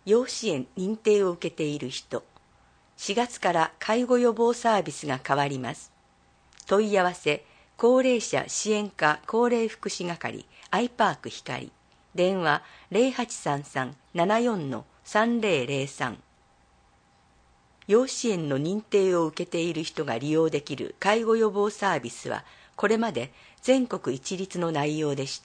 要支援認定を受けている人。4月から介護予防サービスが変わります。問い合わせ、高齢者支援課高齢福祉係、アイパーク光。電話0833-74-3003。要支援の認定を受けている人が利用できる介護予防サービスは、これまで全国一律の内容でした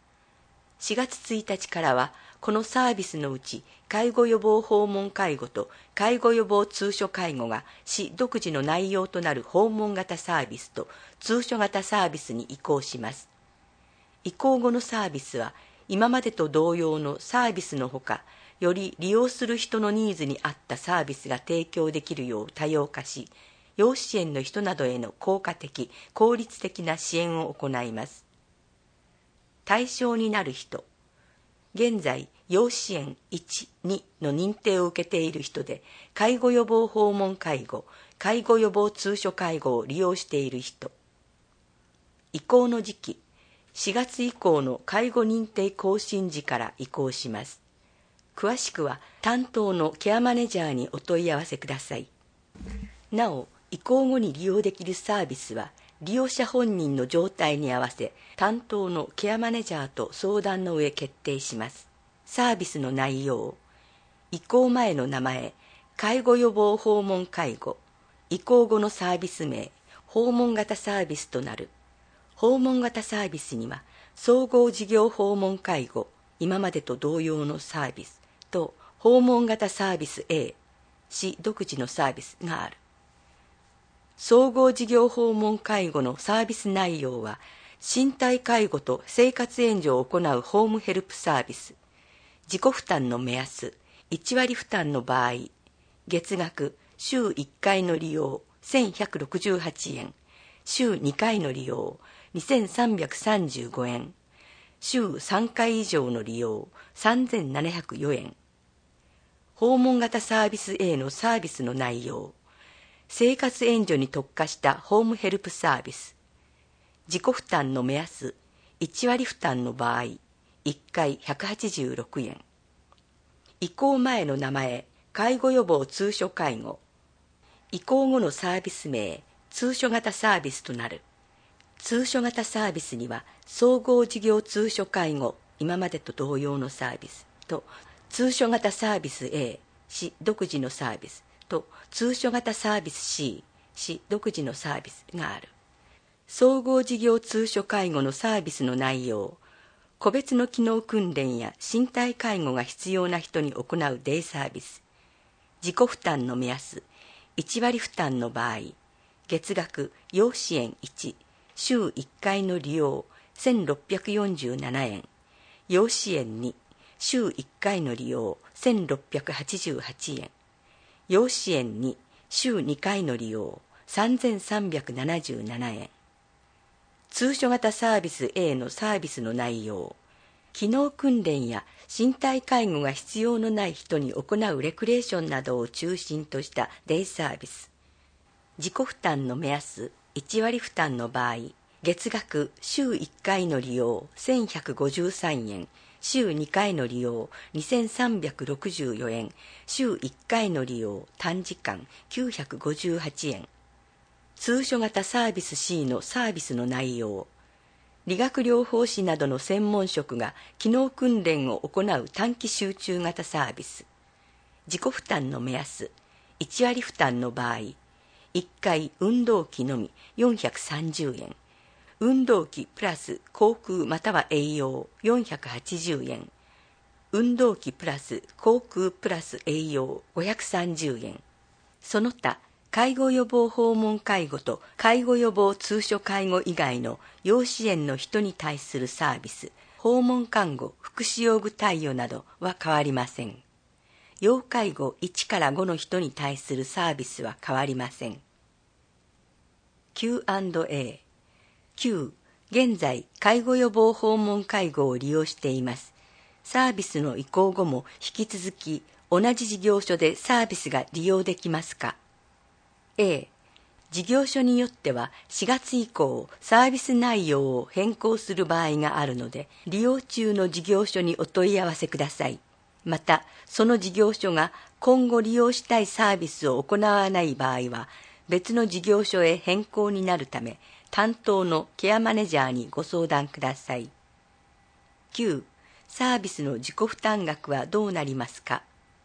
。4月1日からは、このサービスのうち、介護予防訪問介護と介護予防通所介護が市独自の内容となる訪問型サービスと通所型サービスに移行します。移行後のサービスは、今までと同様のサービスのほか、より利用する人のニーズに合ったサービスが提供できるよう多様化し、要支援の人などへの効果的、効率的な支援を行います。対象になる人。現在、要支援1、2の認定を受けている人で、介護予防訪問介護、介護予防通所介護を利用している人。移行の時期。4月以降の介護認定更新時から移行します。詳しくは担当のケアマネージャーにお問い合わせください。なお、移行後に利用できるサービスは、利用者本人の状態に合わせ、担当のケアマネージャーと相談の上決定します。サービスの内容。移行前の名前、介護予防訪問介護。移行後のサービス名、訪問型サービスとなる。訪問型サービスには、総合事業訪問介護、今までと同様のサービスと、訪問型サービス A、市独自のサービスがある。総合事業訪問介護のサービス内容は、身体介護と生活援助を行うホームヘルプサービス。自己負担の目安、1割負担の場合、月額、週1回の利用、1168円、週2回の利用、2335円、週3回以上の利用、3704円。訪問型サービス A のサービスの内容。生活援助に特化したホームヘルプサービス。自己負担の目安、1割負担の場合、1回186円。移行前の名前、介護予防通所介護。移行後のサービス名、通所型サービスとなる。通所型サービスには、総合事業通所介護、今までと同様のサービスと、通所型サービス A、市独自のサービスと、通所型サービス C、市独自のサービスがある。総合事業通所介護のサービスの内容、個別の機能訓練や身体介護が必要な人に行うデイサービス。自己負担の目安、1割負担の場合、月額要支援1、週1回の利用、1647円。要支援2、週1回の利用、1688円。要支援2、週2回の利用、3377円。通所型サービス A のサービスの内容。機能訓練や身体介護が必要のない人に行うレクレーションなどを中心としたデイサービス。自己負担の目安、1割負担の場合、月額週1回の利用1153円、週2回の利用2364円、週1回の利用短時間958円。通所型サービス C のサービスの内容。理学療法士などの専門職が機能訓練を行う短期集中型サービス。自己負担の目安、1割負担の場合、1回運動器のみ430円。運動器プラス航空または栄養480円。運動器プラス航空プラス栄養530円。その他、介護予防訪問介護と介護予防通所介護以外の要支援の人に対するサービス、訪問看護、福祉用具貸与などは変わりません。要介護1から5の人に対するサービスは変わりません。Q&A。 Q、現在、介護予防訪問介護を利用しています。サービスの移行後も引き続き、同じ事業所でサービスが利用できますか？ A、事業所によっては4月以降、サービス内容を変更する場合があるので、利用中の事業所にお問い合わせください。 また、その事業所が今後利用したいサービスを行わない場合は、別の事業所へ変更になるため、担当のケアマネジャーにご相談ください。9. サービスの自己負担額はどうなりますか？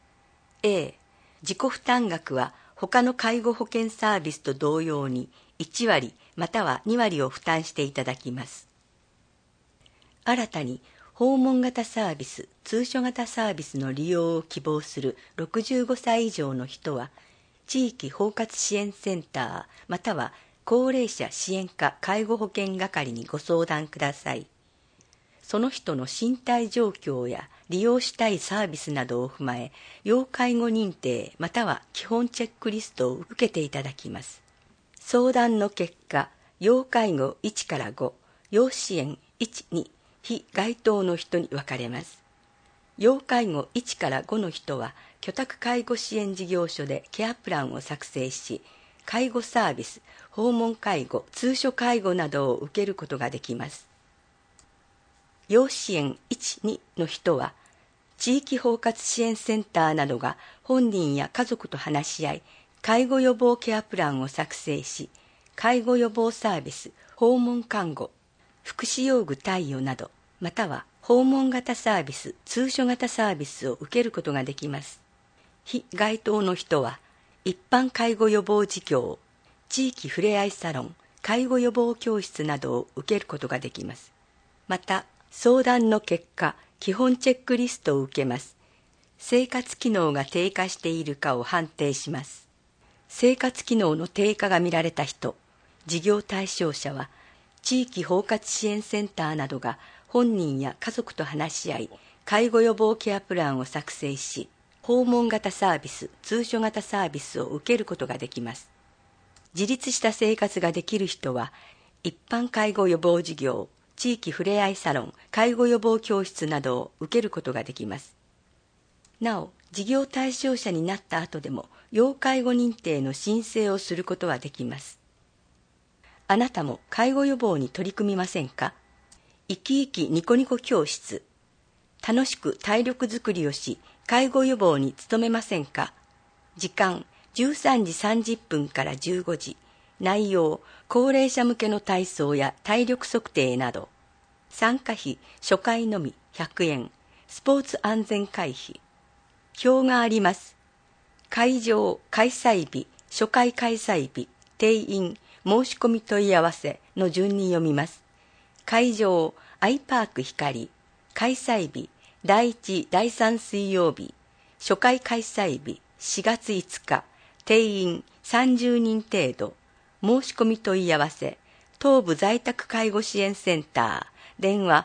A. 自己負担額は他の介護保険サービスと同様に1割または2割を負担していただきます。新たに訪問型サービス、通所型サービスの利用を希望する65歳以上の人は、地域包括支援センターまたは高齢者支援課介護保険係にご相談ください。その人の身体状況や利用したいサービスなどを踏まえ、要介護認定または基本チェックリストを受けていただきます。相談の結果、要介護1から5、要支援1、2、非該当の人に分かれます。要介護1から5の人は、居宅介護支援事業所でケアプランを作成し、介護サービス、訪問介護、通所介護などを受けることができます。要支援1、2の人は、地域包括支援センターなどが本人や家族と話し合い、介護予防ケアプランを作成し、介護予防サービス、訪問看護、福祉用具貸与など、または訪問型サービス、通所型サービスを受けることができます。非該当の人は、一般介護予防事業、地域ふれあいサロン、介護予防教室などを受けることができます。また、相談の結果、基本チェックリストを受けます。生活機能が低下しているかを判定します。生活機能の低下が見られた人、事業対象者は、地域包括支援センターなどが本人や家族と話し合い、介護予防ケアプランを作成し、訪問型サービス、通所型サービスを受けることができます。自立した生活ができる人は、一般介護予防事業、地域ふれあいサロン、介護予防教室などを受けることができます。なお、事業対象者になった後でも、要介護認定の申請をすることはできます。あなたも介護予防に取り組みませんか？生き生きニコニコ教室。楽しく体力づくりをし、介護予防に努めませんか？時間、13時30分から15時。内容、高齢者向けの体操や体力測定など。参加費、初回のみ100円。スポーツ安全回避。表があります。会場、開催日、初回開催日、定員、申し込み問い合わせの順に読みます。会場、アイパーク光。開催日、第1、第3水曜日。初回開催日、4月5日。定員、30人程度。申し込み問い合わせ、東部在宅介護支援センター、電話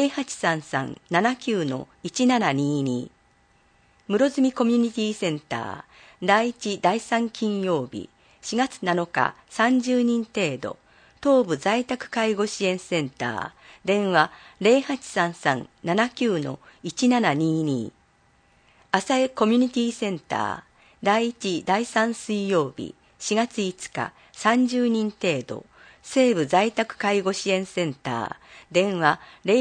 0833-79-1722。室積コミュニティセンター、第1、第3金曜日、4月7日30人程度、東部在宅介護支援センター、電話 0833-79-1722。浅江コミュニティセンター、第1、第3水曜日、4月5日30人程度、西部在宅介護支援センター、電話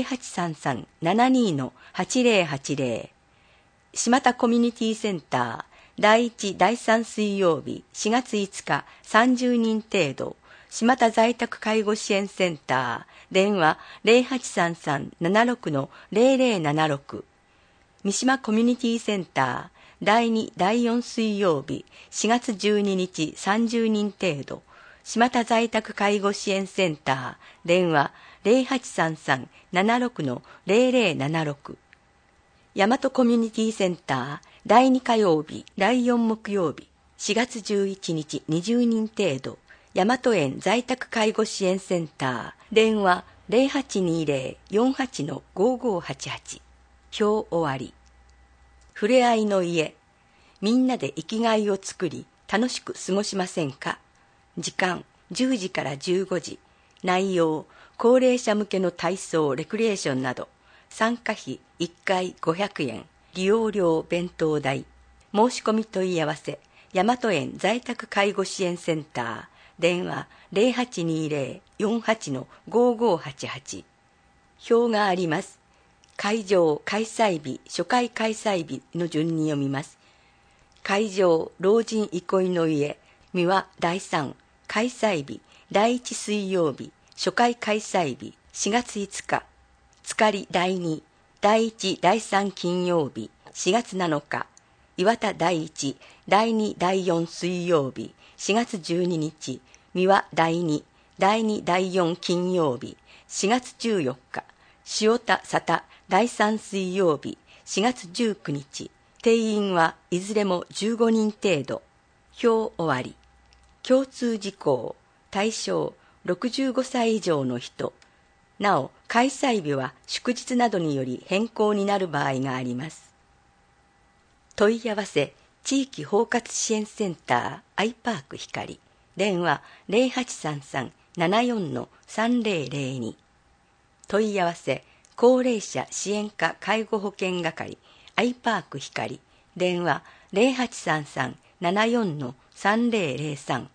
0833-72-8080。島田コミュニティセンター、第1、第3水曜日、4月5日30人程度、島田在宅介護支援センター、電話 0833-76-0076。三島コミュニティセンター、第2、第4水曜日、4月12日30人程度、島田在宅介護支援センター、電話 0833-76-0076。大和コミュニティセンター、第2火曜日、第4木曜日、4月11日20人程度、大和園在宅介護支援センター、電話 0820-48-5588。表終わり。ふれあいの家。みんなで生きがいを作り、楽しく過ごしませんか？時間、10時から15時。内容、高齢者向けの体操、レクリエーションなど。参加費1回500円。利用料弁当代。申し込み問い合わせ、大和園在宅介護支援センター。電話 0820-48-5588。表があります。 会場開催日初回開催日の順に読みます。会場老人憩いの家三輪第3開催日第1水曜日初回開催日4月5日つかり第2第1第3金曜日4月7日岩田第1第2第4水曜日4月12日三輪第2第2第4金曜日4月14日塩田佐田第3水曜日4月19日定員はいずれも15人程度。表終わり。共通事項対象65歳以上の人。なお開催日は祝日などにより変更になる場合があります。問い合わせ地域包括支援センターアイパーク光電話 0833-74-3002 問い合わせ高齢者支援課介護保険係アイパーク光電話 0833-74-3003